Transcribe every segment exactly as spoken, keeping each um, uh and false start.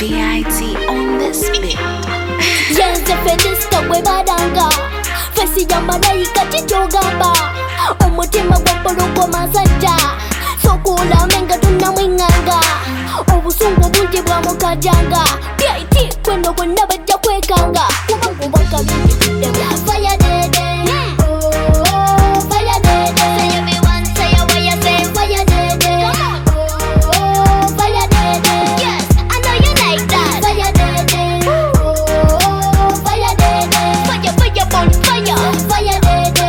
B I T on this beat. Yenze fedesta we badanga Fesi ya malaika chichogamba Omutima gwapologwa masajja Sokula menga tuna mwinganga Obusungu bungi bwa mukajanga B I T kweno kwenda bajja kwekanga Kubangu wakabindi kudema Fire dede Oh, fire dede Say everyone, say a way you say Fire dede Oh, fire dede Yes, I know you like that Fire dede Oh, fire dede Fire, fire, bonfire Fire dede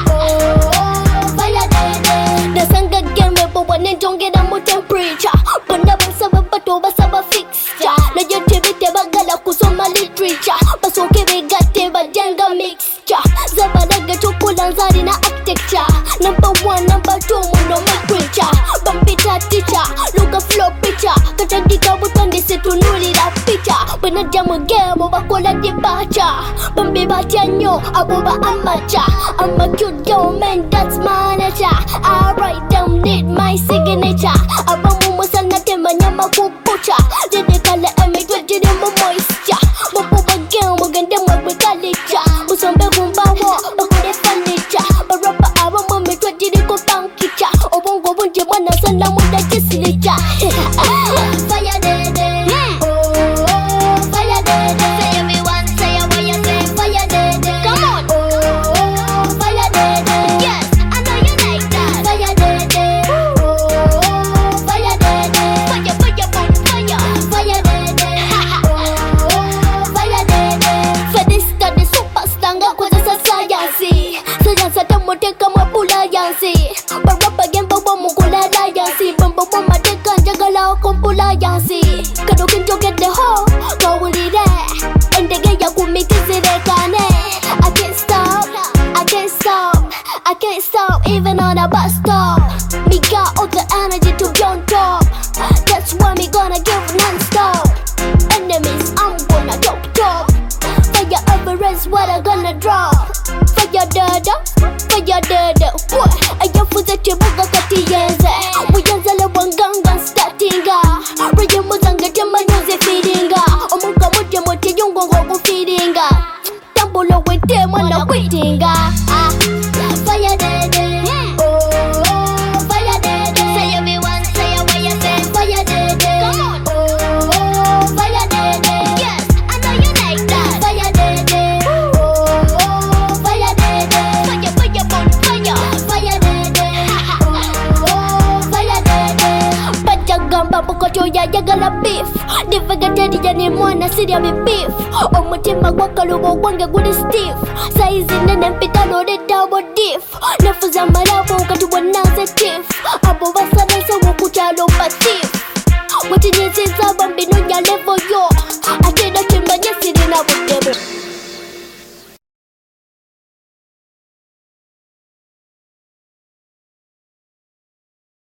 Oh, fire dede Nasanga game but when it don't get a more temperature Banda basaba bato basaba fixture Na yote bite bagala kusoma literature Basoke begate bajanga mixture Zabadaga chokula nzari na architecture Number one, number two, muno make Bampita teacher, look a flow picture Katandika butande setunuli la picture Bana jamu game bakola debacha Bambi batia nyo, aboba amacha I'm a cute girl man, that's my nature I write down need my signature Abamu musana tema nyama kupucha Dede kala eme twejide mo moisture Bobo bagame, mugende mwagwe kalicha Musombe gumbawo, bakode furniture Barapa abamu me twejide kupankicha Obongo bunje mwana sana muda kisilicha Fire dede Oh, fire dede Say everyone, say a way you say Fire dede Come on Oh, fire dede Yes, I know you like that Fire dede Oh, fire dede Fire, fire, bonfire Fire dede Oh, fire dede Fedista de superstar nga kozesa science Science atamoteka mapula yansi Barapa gemba wamukula yansi Bamba wamateka njagala okumpula yansi Kado kinto get the hoe Kawulire Endege ya kumikizire kane I can't stop I can't stop I can't stop even on a bus stop Me got all the energy to be on top That's why me gonna give non-stop Enemies I'm gonna top top Fire Everest what I gonna drop Fire dada Fire dada What Ayafuze chibuga kati yenze Uyanza le wanganga startinga Raya muzanga tema nyuzi feedinga Omuka mute mute yungo ngogu feedinga Tambulo wete mwana kwitinga Ah Fire dede Oh Fire dede Say everyone say a way you say Fire dede Come on Oh Fire dede Yes I know you like that Fire dede Oh Fire dede Fire fire bonfire Fire dede Oh Fire dede Bajagamba bukoto ya yagala beef Divagatedi yani mwana siria mi beef Omutima gwakalubo wange guli stiff Saizi nene mpita lode double diff Nafuza marabo ukati wanaze tiff Abo basana sewo kuchalo patif Wati nyezi za bambi